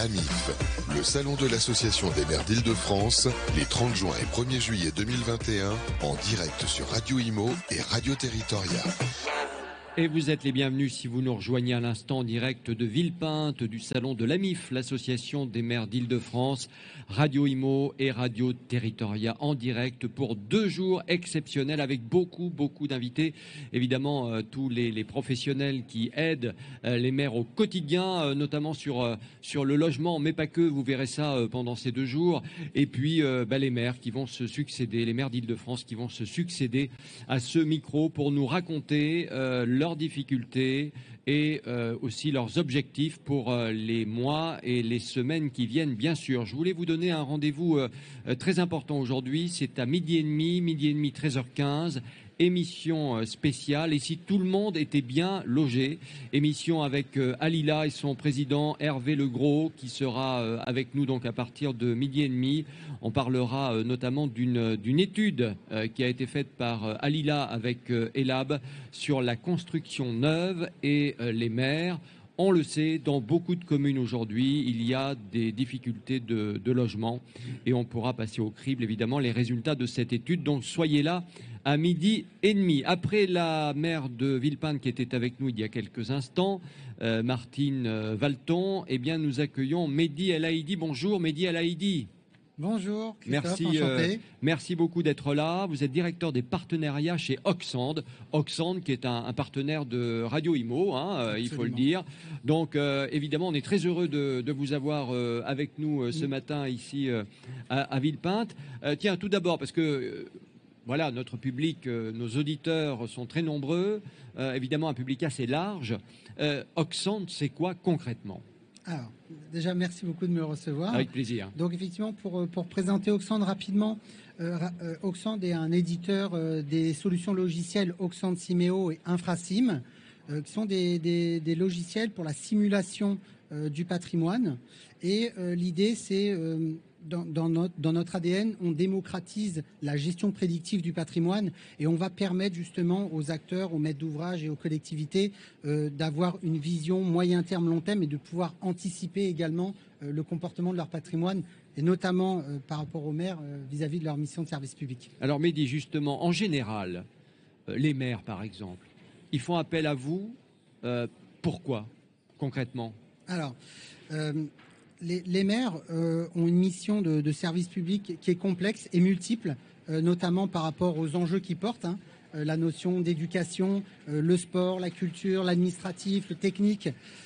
l'AMIF, le salon de l'association des maires d'Île-de-France, les 30 juin et 1er juillet 2021, en direct sur Radio Imo et Radio Territoria. Et vous êtes les bienvenus si vous nous rejoignez à l'instant en direct de Villepinte, du salon de l'AMIF, l'association des maires d'Île-de-France, Radio Imo et Radio Territoria en direct pour 2 jours exceptionnels avec beaucoup d'invités. Évidemment, tous les professionnels qui aident les maires au quotidien, notamment sur le logement, mais pas que, vous verrez ça pendant ces 2 jours. Et puis les maires qui vont se succéder, les maires d'Île-de-France qui vont se succéder à ce micro pour nous raconter leurs difficultés et aussi leurs objectifs pour les mois et les semaines qui viennent, bien sûr. Je voulais vous donner un rendez-vous très important aujourd'hui. C'est à 12h30, 13h15. Émission spéciale, et si tout le monde était bien logé, émission avec Alila et son président Hervé Legros qui sera avec nous donc à partir de 12h30. On parlera notamment d'une étude qui a été faite par Alila avec Elab sur la construction neuve et les maires. On le sait, dans beaucoup de communes aujourd'hui, il y a des difficultés de logement et on pourra passer au crible évidemment les résultats de cette étude. Donc soyez là à 12h30. Après la maire de Villepinte qui était avec nous il y a quelques instants, Martine Valton, eh bien nous accueillons Mehdi El Haïdi. Bonjour Mehdi El Haïdi. Bonjour, merci, merci beaucoup d'être là. Vous êtes directeur des partenariats chez Oxand. Oxand qui est un partenaire de Radio Imo, il faut le dire. Donc évidemment, on est très heureux de vous avoir avec nous ce matin ici à Villepinte. Tiens, tout d'abord, parce que voilà, notre public, nos auditeurs sont très nombreux. Évidemment, un public assez large. Oxand, c'est quoi concrètement ? Alors, déjà, merci beaucoup de me recevoir. Avec plaisir. Donc, effectivement, pour présenter Oxand rapidement, Oxand est un éditeur des solutions logicielles Oxand Simeo et Infrasim, qui sont des logiciels pour la simulation du patrimoine. Et l'idée, c'est... Dans notre ADN, on démocratise la gestion prédictive du patrimoine et on va permettre justement aux acteurs, aux maîtres d'ouvrage et aux collectivités d'avoir une vision moyen terme, long terme et de pouvoir anticiper également le comportement de leur patrimoine et notamment par rapport aux maires vis-à-vis de leur mission de service public. Alors Mehdi, justement, en général, les maires par exemple, ils font appel à vous. Pourquoi concrètement ? Alors, les maires ont une mission de service public qui est complexe et multiple, notamment par rapport aux enjeux qu'ils portent, la notion d'éducation, le sport, la culture, l'administratif, le technique.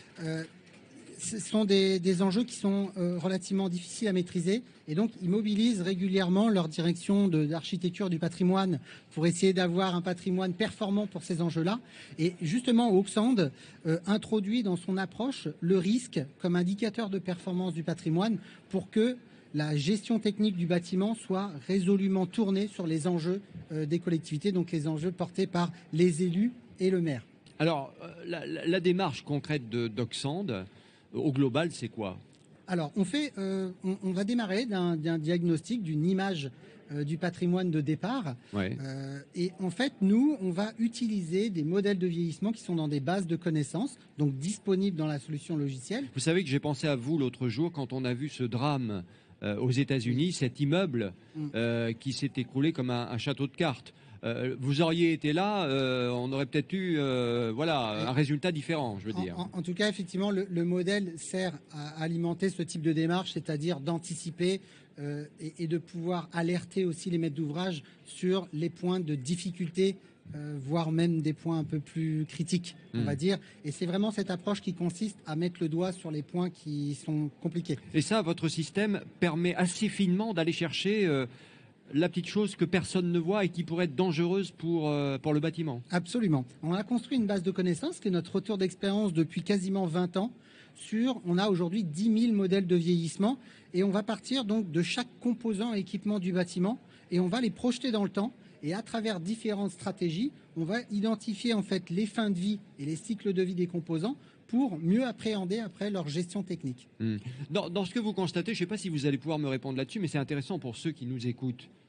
Ce sont des enjeux qui sont relativement difficiles à maîtriser et donc ils mobilisent régulièrement leur direction d'architecture du patrimoine pour essayer d'avoir un patrimoine performant pour ces enjeux-là. Et justement, Oxand introduit dans son approche le risque comme indicateur de performance du patrimoine pour que la gestion technique du bâtiment soit résolument tournée sur les enjeux des collectivités, donc les enjeux portés par les élus et le maire. Alors, la démarche concrète d'Oxand, au global, c'est quoi ? Alors, on va démarrer d'un diagnostic, d'une image du patrimoine de départ. Ouais. Et en fait, nous, on va utiliser des modèles de vieillissement qui sont dans des bases de connaissances, donc disponibles dans la solution logicielle. Vous savez que j'ai pensé à vous l'autre jour quand on a vu ce drame aux États-Unis, cet immeuble qui s'est écroulé comme un château de cartes. Vous auriez été là, on aurait peut-être eu un résultat différent, je veux dire. En tout cas, effectivement, le modèle sert à alimenter ce type de démarche, c'est-à-dire d'anticiper et de pouvoir alerter aussi les maîtres d'ouvrage sur les points de difficulté, voire même des points un peu plus critiques, on va dire. Et c'est vraiment cette approche qui consiste à mettre le doigt sur les points qui sont compliqués. Et ça, votre système permet assez finement d'aller chercher... la petite chose que personne ne voit et qui pourrait être dangereuse pour le bâtiment. Absolument. On a construit une base de connaissances qui est notre retour d'expérience depuis quasiment 20 ans. On a aujourd'hui 10 000 modèles de vieillissement et on va partir donc de chaque composant et équipement du bâtiment et on va les projeter dans le temps. Et à travers différentes stratégies, on va identifier en fait les fins de vie et les cycles de vie des composants pour mieux appréhender après leur gestion technique. Dans ce que vous constatez, je ne sais pas si vous allez pouvoir me répondre là-dessus, mais c'est intéressant pour ceux qui nous écoutent.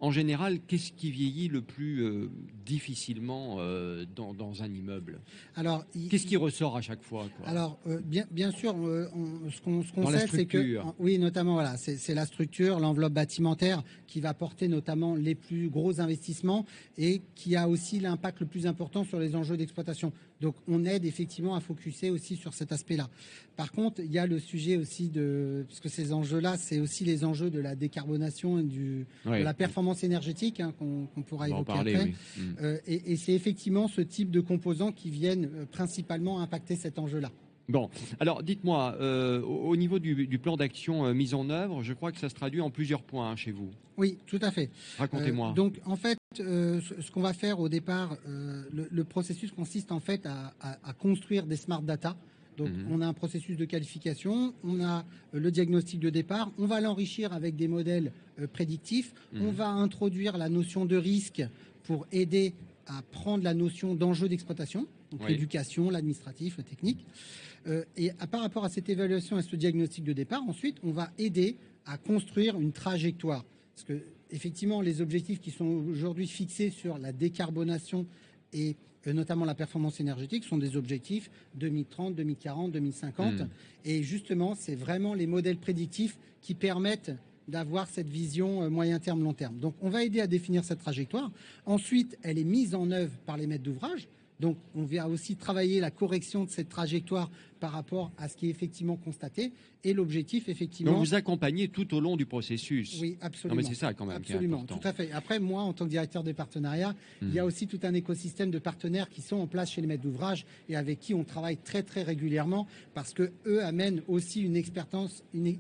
En général, qu'est-ce qui vieillit le plus difficilement dans un immeuble? Alors, Qu'est-ce qui ressort à chaque fois, quoi? Alors, bien sûr, ce qu'on Dans la sait, c'est que, structure. oui, notamment, voilà, c'est la structure, l'enveloppe bâtimentaire qui va porter notamment les plus gros investissements et qui a aussi l'impact le plus important sur les enjeux d'exploitation. Donc, on aide effectivement à focuser aussi sur cet aspect-là. Par contre, il y a le sujet aussi parce que ces enjeux-là, c'est aussi les enjeux de la décarbonation et de la performance énergétique, hein, qu'on pourra évoquer parler, après. oui. Et c'est effectivement ce type de composants qui viennent principalement impacter cet enjeu-là. Bon, alors dites-moi, au niveau du plan d'action mis en œuvre, je crois que ça se traduit en plusieurs points, hein, chez vous. Oui, tout à fait. Racontez-moi. Donc, en fait, ce qu'on va faire au départ, le processus consiste en fait à construire des smart data. Donc, on a un processus de qualification, on a le diagnostic de départ, on va l'enrichir avec des modèles prédictifs, on va introduire la notion de risque pour aider à prendre la notion d'enjeu d'exploitation, donc l'éducation, l'administratif, le technique. Et par rapport à cette évaluation et ce diagnostic de départ, ensuite, on va aider à construire une trajectoire. Parce que, effectivement, les objectifs qui sont aujourd'hui fixés sur la décarbonation et notamment la performance énergétique sont des objectifs 2030, 2040, 2050. Et justement, c'est vraiment les modèles prédictifs qui permettent d'avoir cette vision moyen terme, long terme. Donc, on va aider à définir cette trajectoire. Ensuite, elle est mise en œuvre par les maîtres d'ouvrage. Donc, on va aussi travailler la correction de cette trajectoire par rapport à ce qui est effectivement constaté. Et l'objectif, effectivement... Donc, vous accompagnez tout au long du processus. Oui, absolument. Non, mais c'est ça, quand même, absolument, qui est important. Tout à fait. Après, moi, en tant que directeur des partenariats, il y a aussi tout un écosystème de partenaires qui sont en place chez les maîtres d'ouvrage et avec qui on travaille très, très régulièrement parce qu'eux amènent aussi une expérience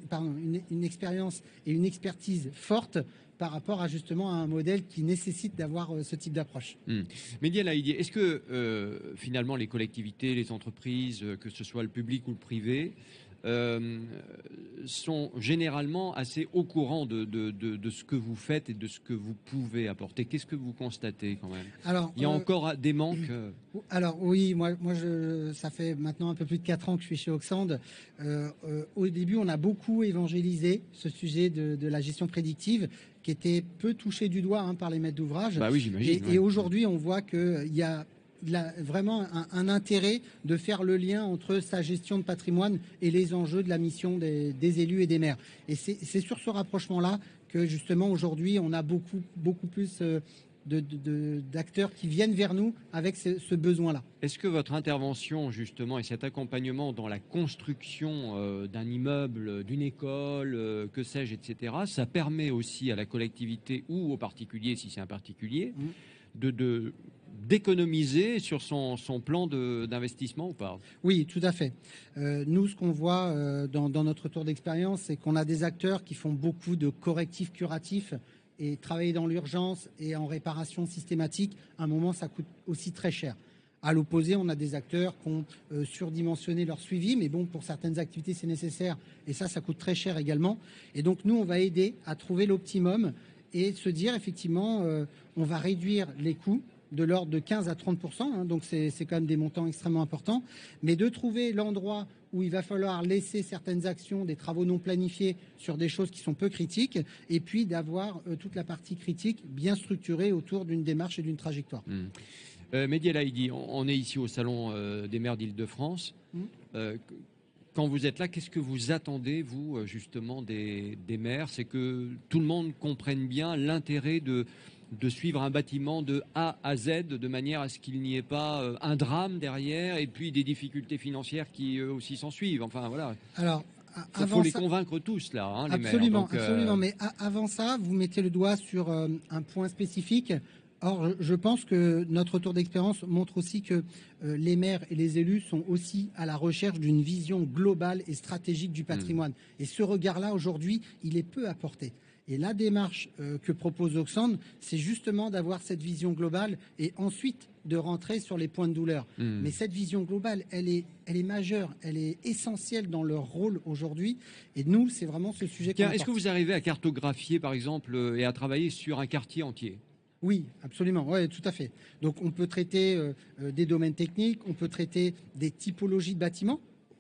et une expertise forte par rapport à justement à un modèle qui nécessite d'avoir ce type d'approche. Mehdi El Haïdi, est-ce que finalement les collectivités, les entreprises, que ce soit le public ou le privé, sont généralement assez au courant de ce que vous faites et de ce que vous pouvez apporter? Qu'est-ce que vous constatez quand même? Alors, il y a encore des manques? Alors oui, moi ça fait maintenant un peu plus de 4 ans que je suis chez Auxand. Au début, on a beaucoup évangélisé ce sujet de la gestion prédictive qui était peu touché du doigt par les maîtres d'ouvrage. Bah oui, j'imagine. Et aujourd'hui, on voit qu'il y a vraiment un intérêt de faire le lien entre sa gestion de patrimoine et les enjeux de la mission des élus et des maires. Et c'est sur ce rapprochement-là que justement aujourd'hui, on a beaucoup plus d'acteurs qui viennent vers nous avec ce besoin-là. Est-ce que votre intervention justement et cet accompagnement dans la construction d'un immeuble, d'une école, que sais-je, etc., ça permet aussi à la collectivité ou au particulier, si c'est un particulier, d'économiser sur son plan d'investissement ou pas? Oui, tout à fait. Nous, ce qu'on voit dans notre tour d'expérience, c'est qu'on a des acteurs qui font beaucoup de correctifs curatifs et travailler dans l'urgence et en réparation systématique. À un moment, ça coûte aussi très cher. À l'opposé, on a des acteurs qui ont surdimensionné leur suivi, mais bon, pour certaines activités, c'est nécessaire et ça coûte très cher également. Et donc, nous, on va aider à trouver l'optimum et se dire, effectivement, on va réduire les coûts de l'ordre de 15 à 30%, donc c'est quand même des montants extrêmement importants, mais de trouver l'endroit où il va falloir laisser certaines actions, des travaux non planifiés sur des choses qui sont peu critiques, et puis d'avoir toute la partie critique bien structurée autour d'une démarche et d'une trajectoire. Mehdi El Haïdi, on est ici au Salon des maires d'Île-de-France. Quand vous êtes là, qu'est-ce que vous attendez, vous, justement, des maires? C'est que tout le monde comprenne bien l'intérêt de suivre un bâtiment de A à Z de manière à ce qu'il n'y ait pas un drame derrière et puis des difficultés financières qui eux aussi s'en suivent. Enfin, voilà. Alors, il faut les convaincre tous, là, les maires. Donc, absolument. Mais avant ça, vous mettez le doigt sur un point spécifique. Or, je pense que notre retour d'expérience montre aussi que les maires et les élus sont aussi à la recherche d'une vision globale et stratégique du patrimoine. Et ce regard-là, aujourd'hui, il est peu apporté. Et la démarche que propose Auxand, c'est justement d'avoir cette vision globale et ensuite de rentrer sur les points de douleur. Mais cette vision globale, elle est majeure, elle est essentielle dans leur rôle aujourd'hui. Et nous, c'est vraiment ce sujet qu'on apporte. Est-ce que vous arrivez à cartographier, par exemple, et à travailler sur un quartier entier? Oui, absolument, oui, tout à fait. Donc on peut traiter des domaines techniques, on peut traiter des typologies de bâtiments.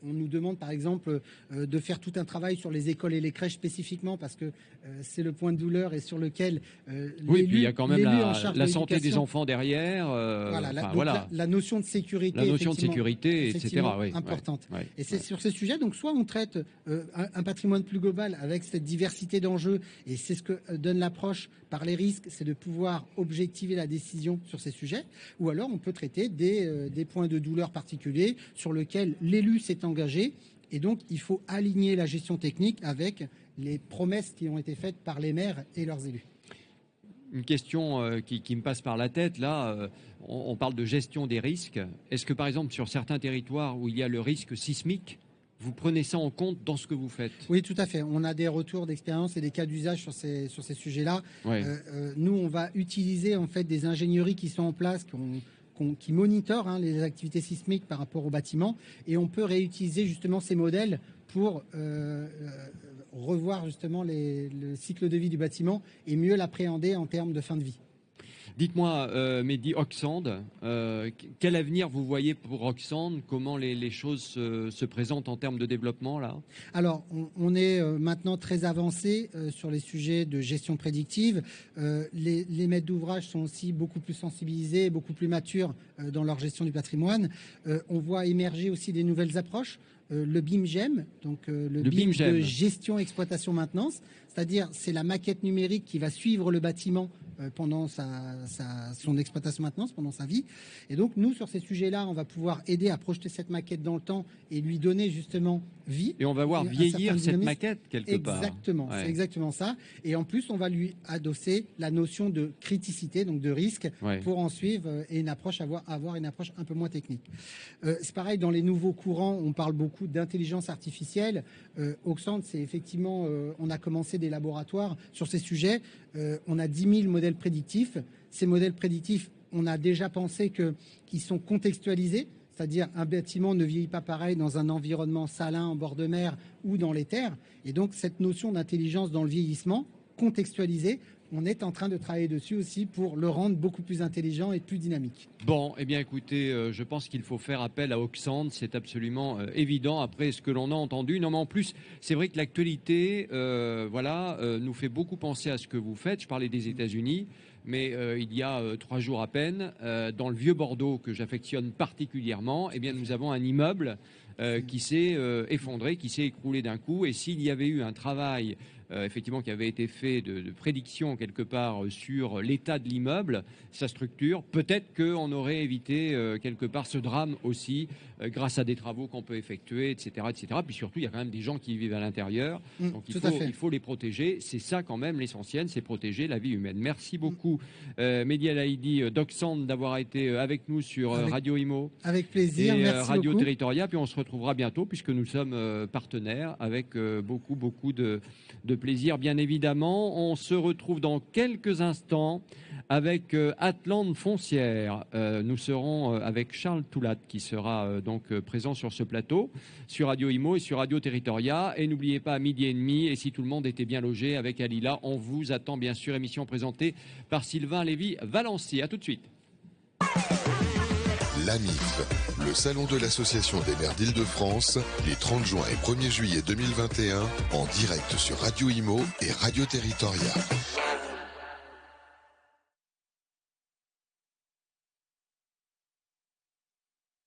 on nous demande par exemple de faire tout un travail sur les écoles et les crèches spécifiquement parce que c'est le point de douleur et sur lequel oui, puis il y a quand même la santé des l'éducation, enfants derrière. la notion de sécurité, la notion de sécurité, etc. Oui, importante. Ouais, et c'est sur ces sujets, donc soit on traite un patrimoine plus global avec cette diversité d'enjeux, et c'est ce que donne l'approche par les risques, c'est de pouvoir objectiver la décision sur ces sujets, ou alors on peut traiter des points de douleur particuliers sur lesquels l'élu s'est engagé, et donc il faut aligner la gestion technique avec les promesses qui ont été faites par les maires et leurs élus. Une question qui me passe par la tête, là, on parle de gestion des risques. Est-ce que par exemple sur certains territoires où il y a le risque sismique, vous prenez ça en compte dans ce que vous faites? Oui, tout à fait. On a des retours d'expérience et des cas d'usage sur ces sujets-là. Ouais. Nous, on va utiliser en fait des ingénieries qui sont en place, qui monitorent les activités sismiques par rapport aux bâtiments, et on peut réutiliser justement ces modèles pour revoir justement le cycle de vie du bâtiment et mieux l'appréhender en termes de fin de vie. Dites-moi, Mehdi, Oxand, quel avenir vous voyez pour Oxand? Comment les choses se présentent en termes de développement là? Alors, on est maintenant très avancé sur les sujets de gestion prédictive. Les maîtres d'ouvrage sont aussi beaucoup plus sensibilisés, beaucoup plus matures dans leur gestion du patrimoine. On voit émerger aussi des nouvelles approches. Le BIM-GEM, donc le BIM de gestion, exploitation, maintenance, c'est-à-dire c'est la maquette numérique qui va suivre le bâtiment pendant son exploitation maintenance, pendant sa vie. Et donc nous, sur ces sujets-là, on va pouvoir aider à projeter cette maquette dans le temps et lui donner justement vie. Et on va voir vieillir cette maquette quelque part. Exactement, ouais. C'est exactement ça. Et en plus, on va lui adosser la notion de criticité, donc de risque, ouais, pour en suivre et avoir une approche un peu moins technique. C'est pareil, dans les nouveaux courants, on parle beaucoup d'intelligence artificielle. Oxand, c'est effectivement, on a commencé des laboratoires sur ces sujets. On a 10 000 modèles prédictifs. Ces modèles prédictifs, on a déjà pensé qu'ils sont contextualisés, c'est-à-dire un bâtiment ne vieillit pas pareil dans un environnement salin en bord de mer ou dans les terres. Et donc cette notion d'intelligence dans le vieillissement, contextualisée, on est en train de travailler dessus aussi pour le rendre beaucoup plus intelligent et plus dynamique. Bon, eh bien écoutez, je pense qu'il faut faire appel à Oxand, c'est absolument évident après ce que l'on a entendu. Non mais en plus, c'est vrai que l'actualité nous fait beaucoup penser à ce que vous faites. Je parlais des États-Unis, mais il y a 3 jours à peine, dans le vieux Bordeaux que j'affectionne particulièrement, eh bien nous avons un immeuble qui s'est effondré, qui s'est écroulé d'un coup. Et s'il y avait eu un travail effectivement qui avait été fait de prédiction quelque part sur l'état de l'immeuble, sa structure, peut-être qu'on aurait évité quelque part ce drame aussi grâce à des travaux qu'on peut effectuer, etc., etc. Puis surtout, il y a quand même des gens qui vivent à l'intérieur, donc il faut les protéger. C'est ça quand même l'essentiel, c'est protéger la vie humaine. Merci beaucoup Mehdi El Haïdi d'Oxand d'avoir été avec nous sur Radio Imo. Avec plaisir, et merci Radio beaucoup. Territoria, puis on se retrouvera bientôt puisque nous sommes partenaires avec beaucoup de plaisir, bien évidemment. On se retrouve dans quelques instants avec Atlante Foncière. Nous serons avec Charles Toulat qui sera donc présent sur ce plateau, sur Radio Imo et sur Radio Territoria. Et n'oubliez pas, à 12h30, et si tout le monde était bien logé avec Alila, on vous attend bien sûr. Émission présentée par Sylvain Lévy-Valency. À tout de suite. L'AMIF, le salon de l'Association des maires d'Île-de-France, les 30 juin et 1er juillet 2021, en direct sur Radio Imo et Radio Territoria.